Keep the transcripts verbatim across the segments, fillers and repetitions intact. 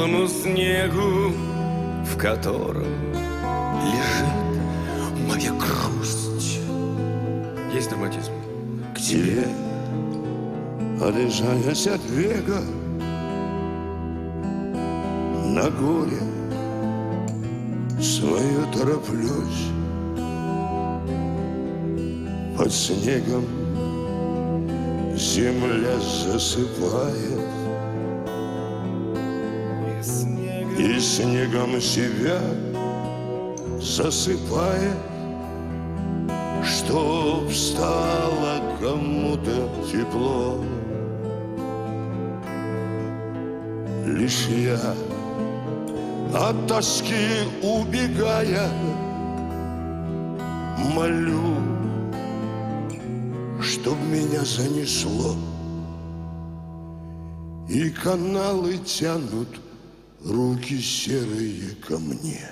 белому снегу, в котором лежит моя грусть. Есть драматизм. К тебе, отлежаясь от века, на горе свое тороплюсь. Под снегом земля засыпает, и снегом себя засыпает, чтоб стало кому-то тепло. Лишь я от тоски убегая молю, чтоб меня занесло, и каналы тянут руки серые ко мне.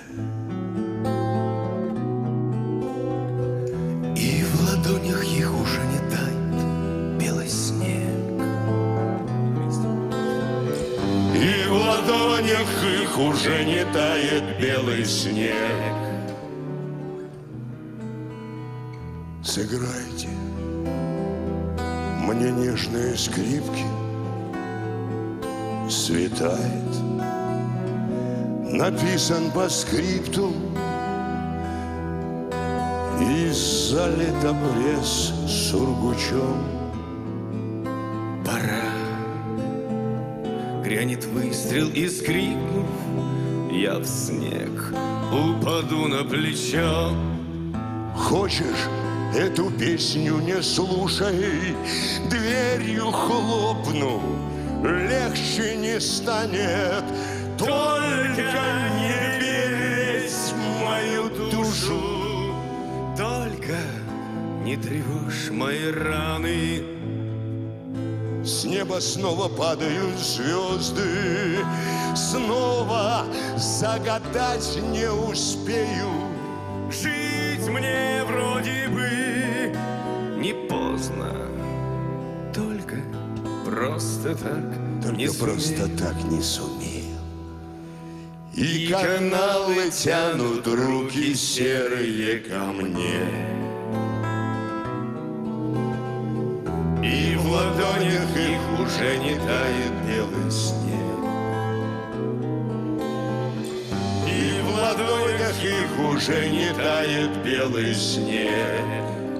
И в ладонях их уже не тает белый снег. И в ладонях их уже не тает белый снег. Сыграйте мне нежные скрипки, светает, написан по скрипту, и залит обрез сургучом. Пора. Грянет выстрел, и скрикнув, я в снег упаду на плечо. Хочешь, эту песню не слушай, дверью хлопну, легче не станет. Только не берись в мою душу, только не тревожь мои раны. С неба снова падают звезды, снова загадать не успею. Жить мне вроде бы не поздно, только просто так Только не просто сумею. так не сумею. И каналы тянут руки серые ко мне, и в ладонях их уже не тает белый снег. И в ладонях их уже не тает белый снег.